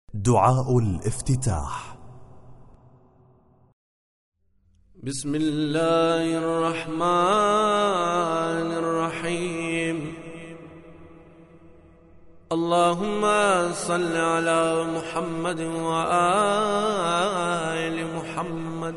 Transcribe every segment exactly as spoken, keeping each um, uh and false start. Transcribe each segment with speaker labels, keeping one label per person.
Speaker 1: دعاء الافتتاح.
Speaker 2: بسم الله الرحمن الرحيم. اللهم صل على محمد وآل محمد.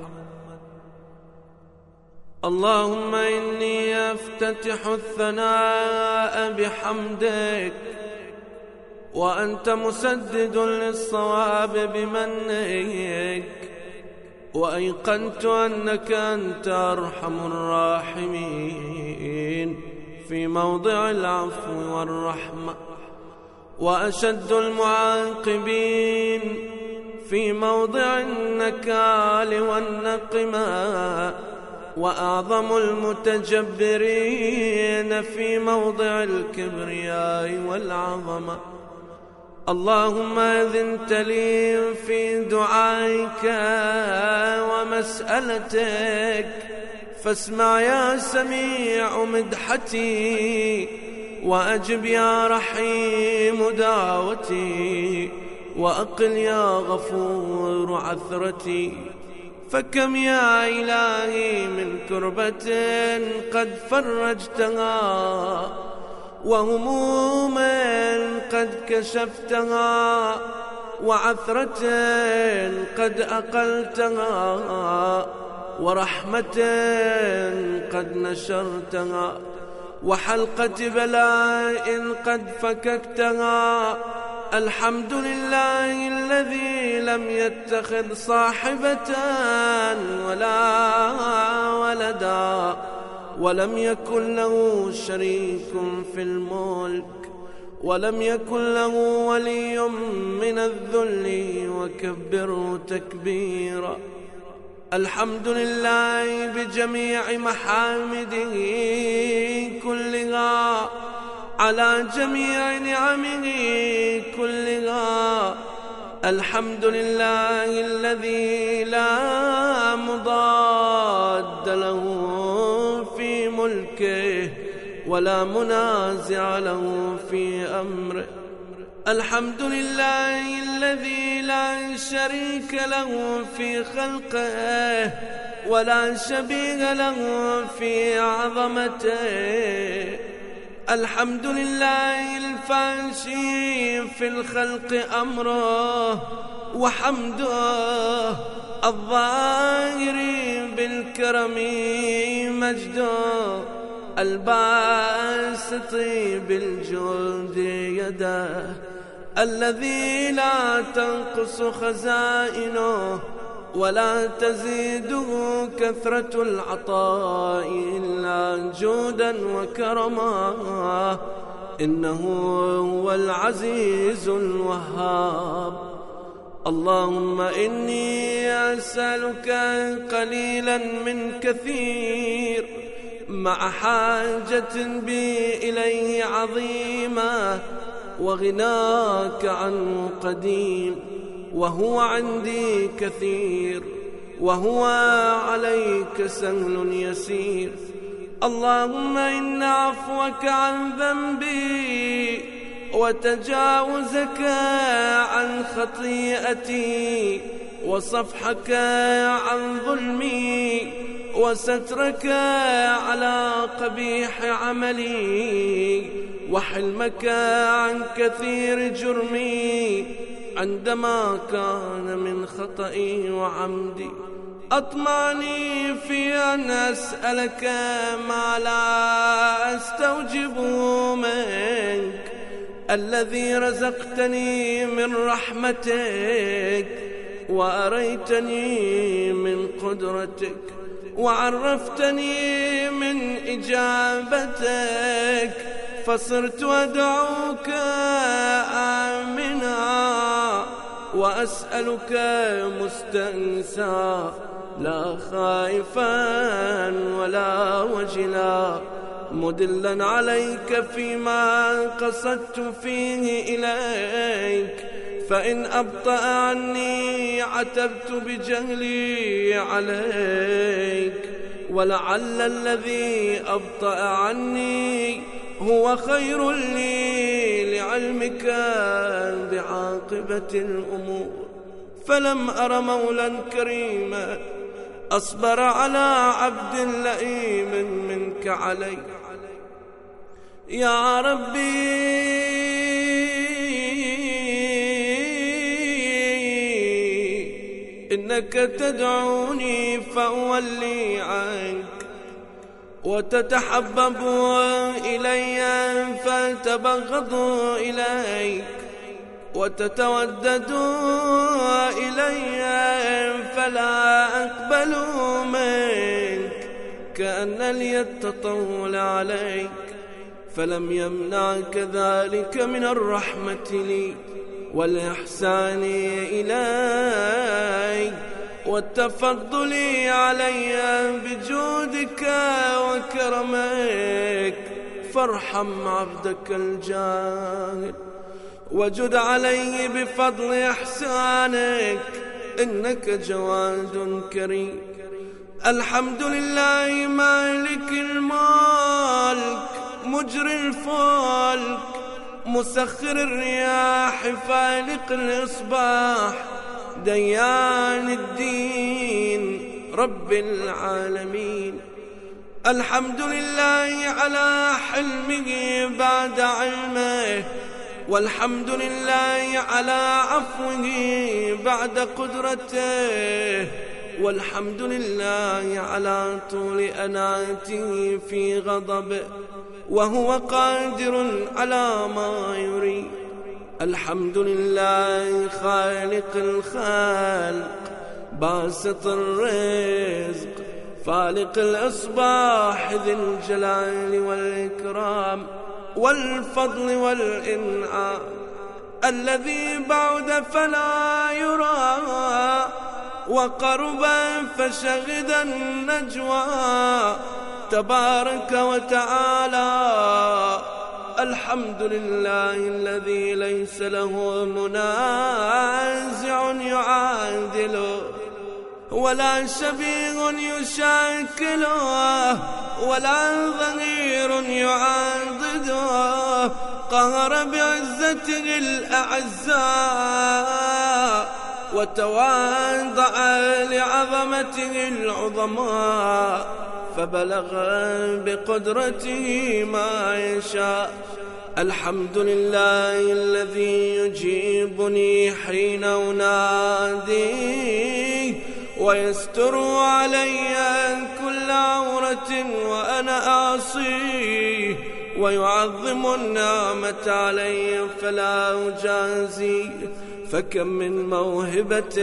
Speaker 2: اللهم إني أفتتح الثناء بحمدك، وأنت مسدد للصواب بمنك، وأيقنت أنك أنت أرحم الراحمين في موضع العفو والرحمة، وأشد المعاقبين في موضع النكال والنقمة، وأعظم المتجبرين في موضع الكبرياء والعظمة. اللهم أذنت لي في دعائك ومسألتك، فاسمع يا سميع مدحتي، وأجب يا رحيم دعوتي، وأقل يا غفور عثرتي. فكم يا إلهي من كربة قد فرجتها، وهموم قد كشفتها، وعثرة قد أقلتها، ورحمة قد نشرتها، وحلقة بلاء قد فككتها. الحمد لله الذي لم يتخذ صاحبة ولا ولدا، ولم يكن له شريك في الملك، ولم يكن له ولي من الذل، وكبره تكبيرا. الحمد لله بجميع محامده كلها، على جميع نعمه كلها. الحمد لله الذي لا مضاد له في ملكه، ولا منازع له في أمره. الحمد لله الذي لا شريك له في خلقه، ولا شبيه له في عظمته. الحمد لله الفاشي في الخلق أمره وحمده، الظاهر بالكرم مجده، الباسط بالجود يده، الذي لا تنقص خزائنه ولا تزيده كثرة العطاء إلا جودا وكرما. إنه هو العزيز الوهاب. اللهم إني أسألك قليلا من كثير، مع حاجة بي إليه عظيمة، وغناك عنه قديم، وهو عندي كثير، وهو عليك سهل يسير. اللهم إن عفوك عن ذنبي، وتجاوزك عن خطيئتي، وصفحك عن ظلمي، وسترك على قبيح عملي، وحلمك عن كثير جرمي، عندما كان من خطئي وعمدي. أطمعني في أن أسألك ما لا أستوجبه منك، الذي رزقتني من رحمتك، وأريتني من قدرتك، وعرفتني من إجابتك، فصرت أدعوك آمنا، وأسألك مستأنسا، لا خائفا ولا وجلا، مدلا عليك فيما قصدت فيه إليك. فإن أبطأ عني عتبت بجهلي عليك، ولعل الذي أبطأ عني هو خير لي علمك بعاقبة الأمور، فلم أر مولا كريما أصبر على عبد لئيم منك علي. يا ربي إنك تدعوني فأولي عنك، وتتحبب إلي فأتبغض إليك، وتتودد إلي فلا أقبل منك، كأن لي التطول عليك، فلم يمنعك ذلك من الرحمة لي والإحسان إلي والتفضل علي بجودك وكرمك، فارحم عبدك الجاهل وجد عليه بفضل إحسانك، إنك جواد كريم. الحمد لله مالك الملك مجري الفلك مسخر الرياح فالق الإصباح ديان الدين رب العالمين. الحمد لله على حلمه بعد علمه، والحمد لله على عفوه بعد قدرته، والحمد لله على طول أناته في غضبه وهو قادر على ما يريد. الحمد لله خالق الخلق باسط الرزق فالق الإصباح ذي الجلال والإكرام والفضل والإنعام، الذي بعد فلا يرى وقرب فشهد النجوى تبارك وتعالى. الحمد لله الذي ليس له منازع يعادله، ولا شبيه يشاكله، ولا ظهير يعاضده، قهر بعزته الأعزاء وتواضع لعظمته العظماء، فبلغ بقدرته ما يشاء. الحمد لله الذي يجيبني حين أناديه ويستر علي كل عورة وأنا أعصيه، ويعظم النعمة علي فلا أجازيه. فكم من موهبة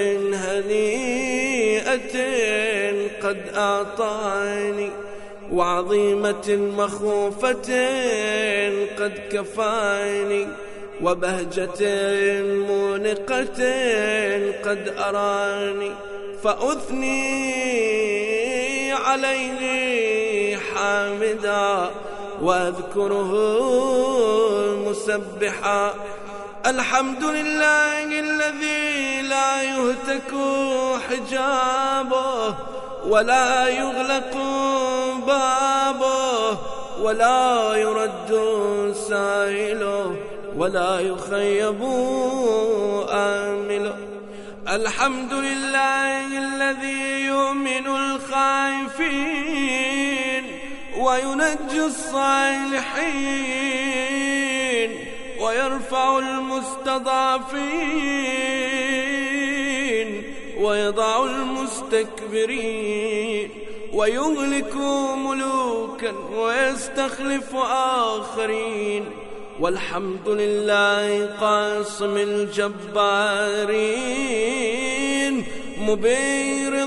Speaker 2: هنيئة قد أعطاني، وعظيمة مخوفة قد كفاني، وبهجة مونقة قد أراني، فأثني عليه حامدا وأذكره مسبحا. الحمد لله الذي لا يهتك حجابه ولا يغلق بابه ولا يرد سائله ولا يخيب آمله. الحمد لله الذي يؤمن الخائفين وينجي الصالحين ويرفع المستضعفين ويضع المستكبرين ويهلك ملوكا ويستخلف آخرين. والحمد لله قاسم الجبارين مبير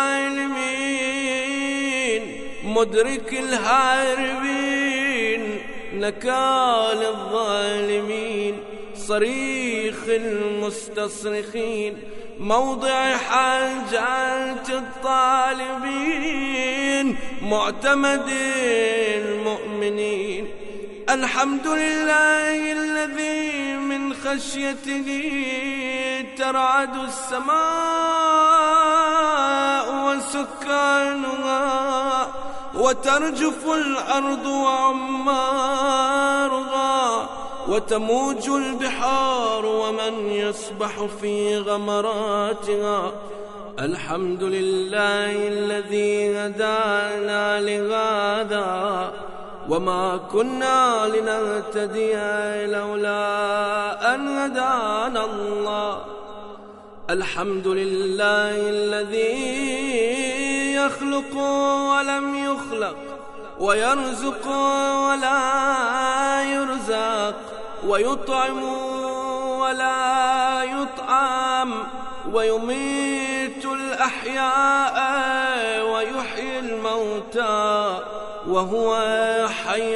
Speaker 2: الظالمين مدرك الهاربين نكال الظالمين صريخ المستصرخين موضع حاجات الطالبين معتمد المؤمنين. الحمد لله الذي من خشيته ترعد السماء وسكانها وترجف الأرض وعمارها وتموج البحار ومن يسبح في غمراتها. الحمد لله الذي هدانا لهذا وما كنا لنهتدي لولا أن هدانا الله. الحمد لله الذي يخلق ولم يخلق، ويرزق ولا يرزق، ويطعم ولا يطعم، ويميت الأحياء ويحيي الموتى، وهو حي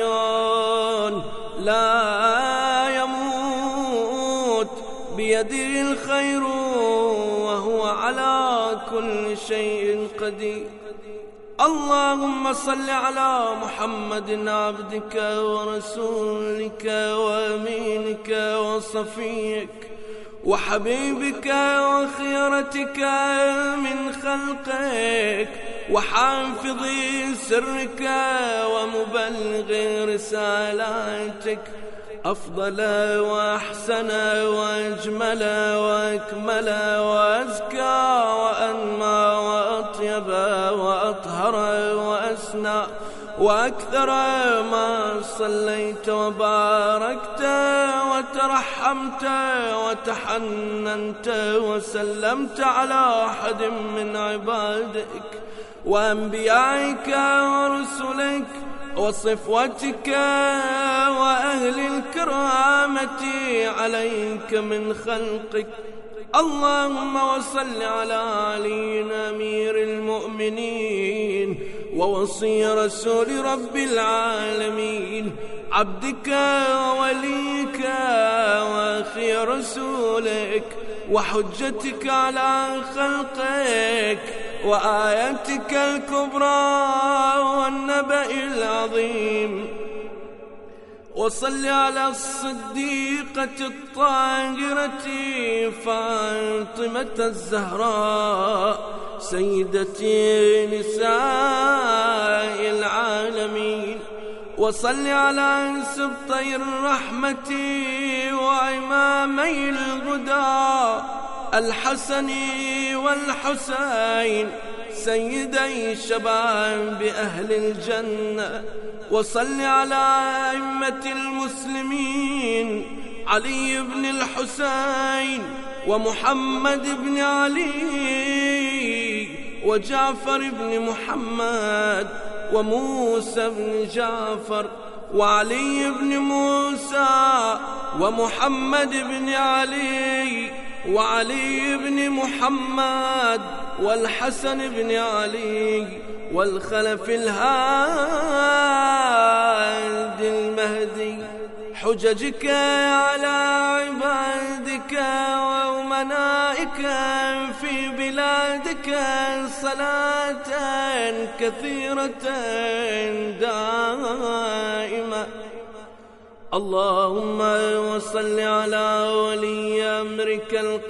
Speaker 2: لا يموت، بيده الخير وهو على كل شيء قدير. اللهم صل على محمد عبدك ورسولك وأمينك وصفيك وحبيبك وخيرتك من خلقك، وحافظ سرك ومبلغ رسالاتك، أفضل وأحسن وأجمل وأكمل وأزكى وأنمى وأطيب وأطهر وأسنى وأكثر ما صليت وباركت وترحمت وتحننت وسلمت على أحد من عبادك وأنبيائك ورسلك وصفوتك وأهل الكرامة عليك من خلقك. اللهم وصل على علي أمير المؤمنين ووصي رسول رب العالمين، عبدك ووليك وأخي رسولك وحجتك على خلقك وآيتك الكبرى والنبأ العظيم. وصل على الصديقة الطاهرة فاطمة الزهراء سيدتي نساء العالمين. وصل على سبطي الرحمة وإمامي الهدى الحسن والحسين سيدي شباب أهل الجنة. وصل على أئمة المسلمين علي بن الحسين ومحمد بن علي وجعفر بن محمد وموسى بن جعفر وعلي بن موسى ومحمد بن علي وعلي بن محمد والحسن بن علي والخلف الهادي المهدي. حججك على عبادك وأمنائك في بلادك صلاة كثيرة دائمة. اللهم وصل على ولي أمرك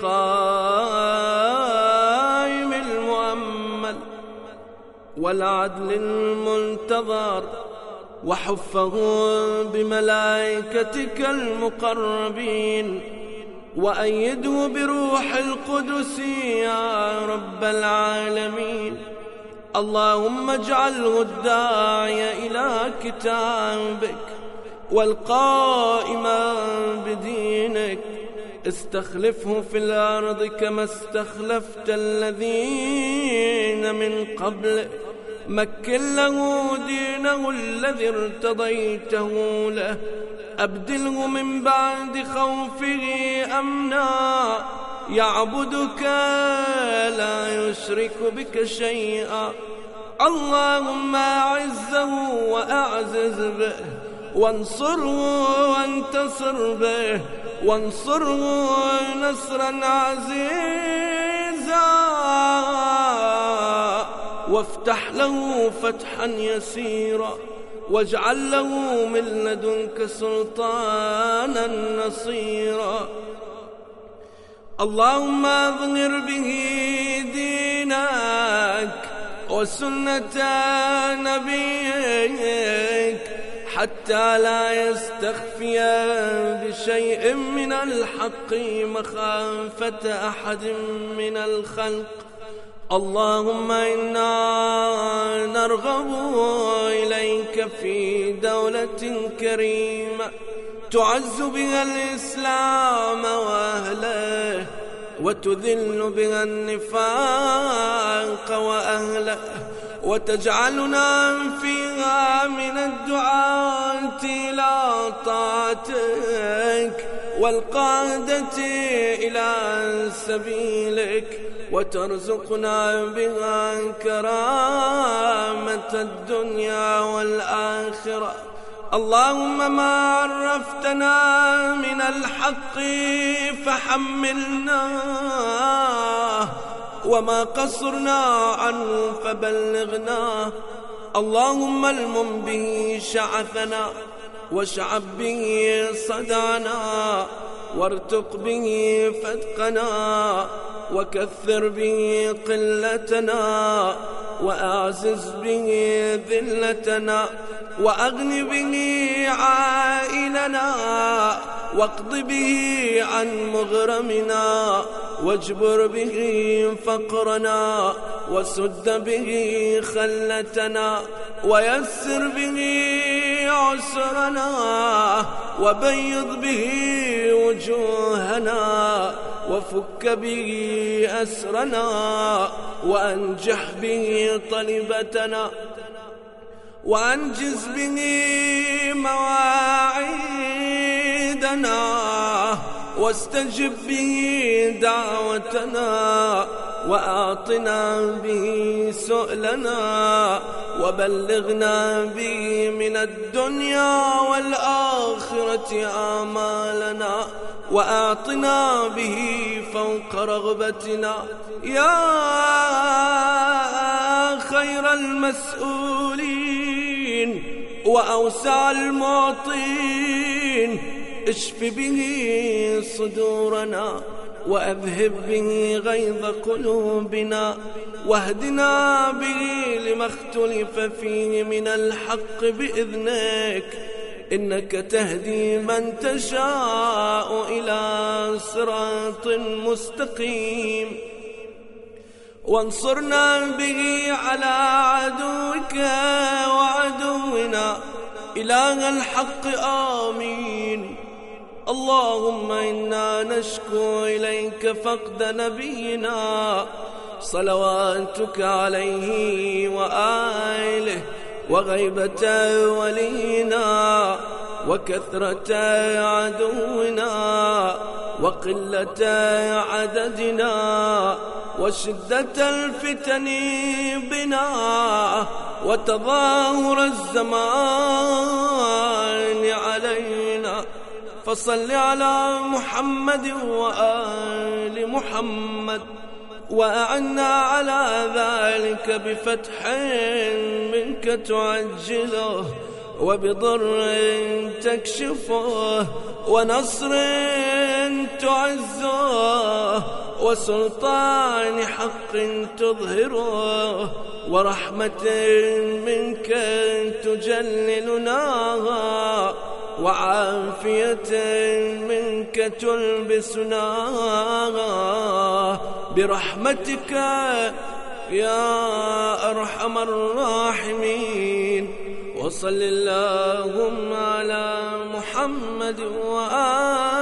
Speaker 2: القائم المؤمل والعدل المنتظر، وحفه بملائكتك المقربين، وأيده بروح القدس يا رب العالمين. اللهم اجعله الداعي إلى كتابك والقائما بدينك، استخلفه في الأرض كما استخلفت الذين من قبله، مكن له دينه الذي ارتضيته له، أبدله من بعد خوفه أمنا، يعبدك لا يشرك بك شيئا. اللهم أعزه وأعزز به، وانصره وانتصر به، وانصره نصرا عزيزا، وافتح له فتحا يسيرا، واجعل له من لدنك سلطانا نصيرا. اللهم اظهر به دينك وسنة نبيك حتى لا يستخفي بشيء من الحق مخافة أحد من الخلق. اللهم إنا نرغب إليك في دولة كريمة تعز بها الإسلام وأهله وتذل بها النفاق وأهله، وتجعلنا فيها من الدعاة إلى طاعتك والقادة إلى سبيلك، وترزقنا بها كرامة الدنيا والآخرة. اللهم ما عرفتنا من الحق فحملناه، وما قصرنا عنه فبلغناه. اللهم المم به شعثنا، واشعب به صدعنا، وارتق به فتقنا، وكثر به قلتنا، وأعزز به ذلتنا، وأغن به عائلنا، واقض به عن مغرمنا، واجبر به فقرنا، وسد به خلتنا، ويسر به عسرنا، وبيض به وجوهنا، وفك به أسرنا، وأنجح به طلبتنا، وأنجز به مواعيدنا، واستجب به دعوتنا، وأعطنا به سؤلنا، وبلغنا به من الدنيا والآخرة آمالنا، وأعطنا به فوق رغبتنا. يا خير المسؤولين وأوسع المعطين، اشف به صدورنا، وأذهب به غيظ قلوبنا، واهدنا به لما اختلف فيه من الحق بإذنك، إنك تهدي من تشاء إلى صراط مستقيم. وانصرنا به على عدوك وعدونا إله الحق. آمين. اللهم إنا نشكو إليك فقد نبينا صلواتك عليه وآله، وغيبة ولينا، وكثرة عدونا، وقلة عددنا، وشدة الفتن بنا، وتظاهر الزمان علينا. فصل على محمد وآل محمد، وأعنا على ذلك بفتح منك تعجله، وبضر تكشفه، ونصر تعزه، وسلطان حق تظهره، ورحمة منك تجللناها، وعافية منك تلبسناها برحمتك يا أرحم الراحمين. وصل اللهم على محمد وآله